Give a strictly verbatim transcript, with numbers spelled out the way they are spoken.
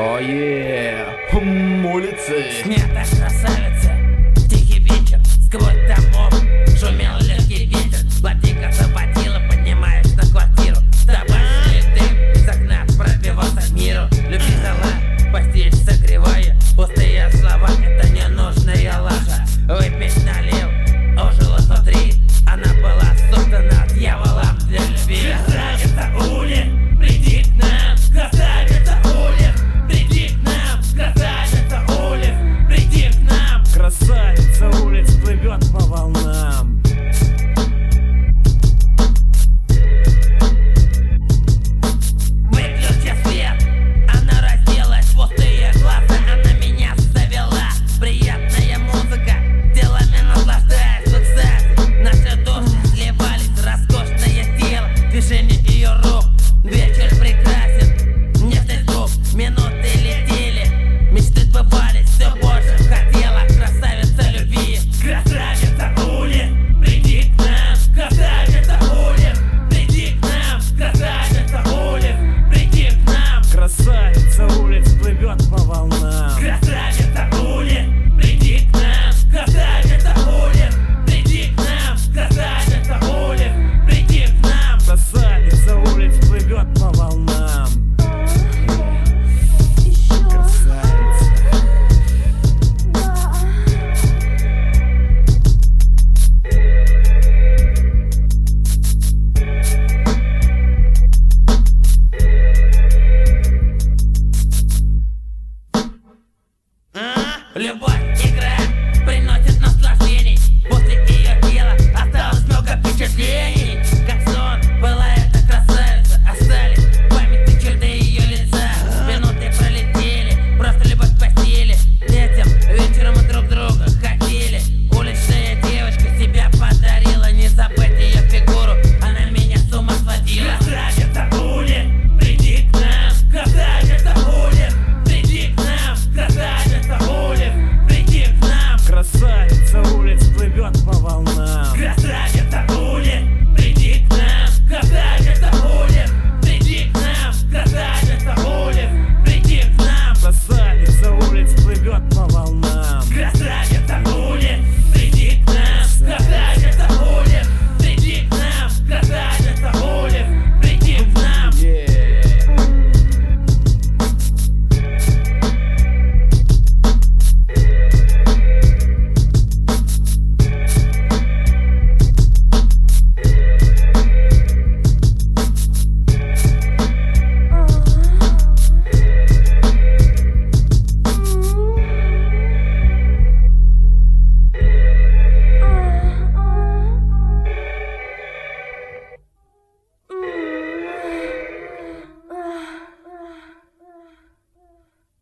Ое, хм, улицы. Снята красавица, тихий вечер, сквозь домов шумел легкий ветер. Латика заводила, поднимаясь на квартиру. Табачный дым из окна пробивался к миру. Любила постель, согревая пустые слова, это ненужная лажа. Выпить налил, ожило внутри. Она была создана дьяволом для любви. Красавица улиц, приди к нам. Красавица улиц, приди к нам. Красавица улиц, приди к нам. Красавица улиц плывет по волнам. Выключи свет, она разделась, пустые глаза, она меня завела. Приятная музыка, делами наслаждаясь в экстазе. Наши души сливались, роскошное тело, движение ее рук. Вечер прекрасен, нежность губ, минуты летели, мечты сбывались, все больше хотела. Красавица любви, красавица улиц, приди к нам. Красавица улиц, приди к нам. Красавица улиц, приди к нам. Красавица улиц плывет по волнам. Красавица улиц, приди к нам. Красавица улиц, приди к нам. Красавица улиц, приди к нам. Красавица улиц плывет по волнам. Красавица. А? Любовь и